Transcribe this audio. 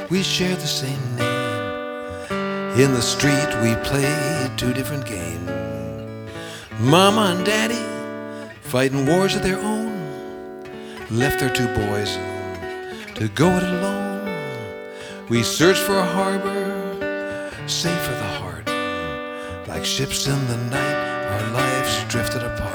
we share the same name. In the street we played two different games. Mama and Daddy fighting wars of their own, left their two boys to go it alone. We searched for a harbor, safe for the heart. Like ships in the night, our lives drifted apart.